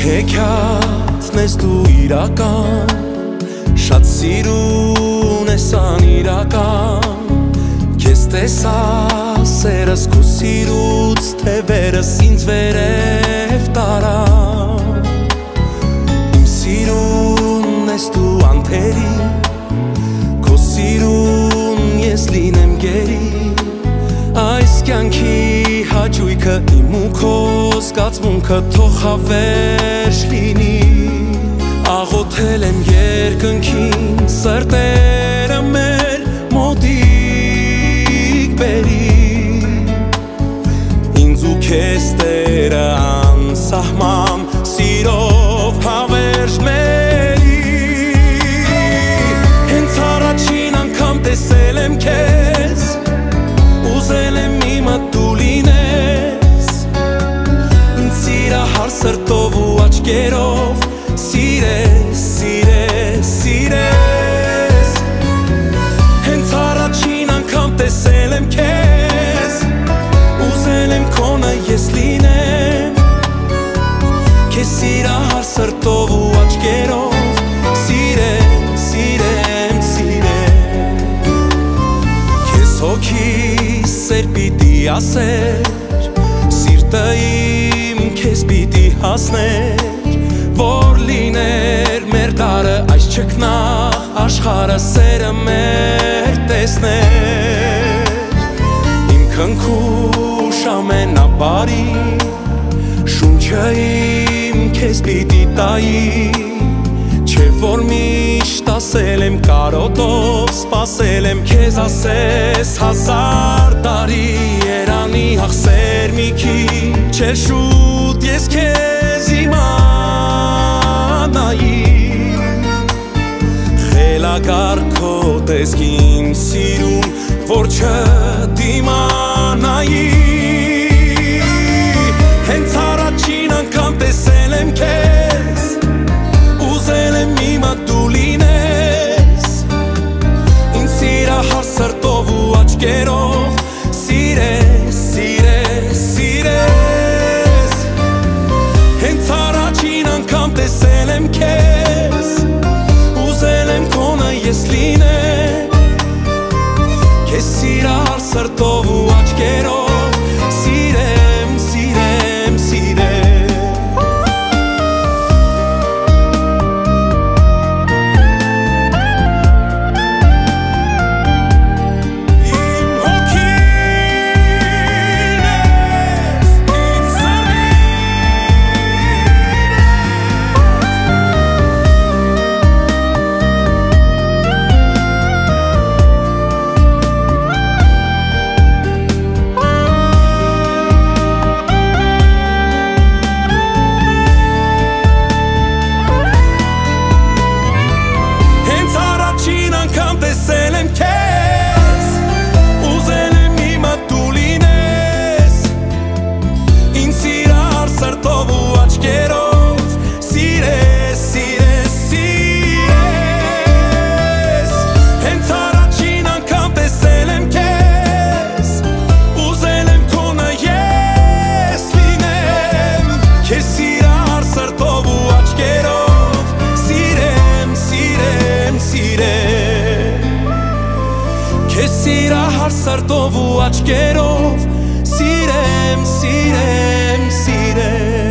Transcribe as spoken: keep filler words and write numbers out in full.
Հեքիաթն ես դու իրական, շատ սիրուն ես անիրական, քեզ տեսա սերս քո սիրուց, թե վերս ինձ վերև տարա, իմ սիրուն ես դու անթերի, քո սիրուն ես լինեմ գերի, այս կյանքի հաճույքը իմ ու քո զգացմունքը թող հավերժ լինի, աղոթել եմ երկնքին, սրտերը մեր մոտիկ բերի, ինձ ու քեզ Տերը անսահման սիրով հավերժ մերի, հենց առաջին անգամ տեսել եմ քեզ, ուզել եմ իմը դու լինես, ինձ սիրահար սրտով ու աչքերով, սիրես, սիրես, սիրես, հենց առաջին անգամ տեսել եմ քեզ, ուզել եմ քոնը ես լինեմ, քեզ սիրահար սրտով ու աչքերով, սիրեմ, սիրեմ, սիրեմ, քեզ հոգիս սեր պիտի ասեր, սիրտը իմ քեզ պիտի հասներ, որ լիներ մեր դարը այս չքնաղ աշխարհը սերը մեր տեսներ, իմ քնքուշ ամենաբարի, շունչը իմ քեզ պիտի տայի, չէ որ միշտ ասել եմ կարոտով, սպասել եմ քեզ ասես հազար տարի, երանի հաղսեր մի քիչ էր շուտ ես քեզ իմանայի, խելագարքո տեսքին սիրուն, որ չդիմանայի, հենց առաջին անգամ տեսել եմ քեզ, ուզել եմ իմը դու լինես, ինձ սիրահար սրտով ու աչքերով, սիրես, սիրես, սիրես, հենց առաջին անգամ տեսել եմ քեզ, ուզել եմ քոնը ես լինեմ, քեզ սիրահար սրտով ու աչքերով, սիրեմ, սիրեմ, սիրեմ, քեզ սիրահար սրտով ու աչքերով, սիրեմ, սիրեմ, սիրեմ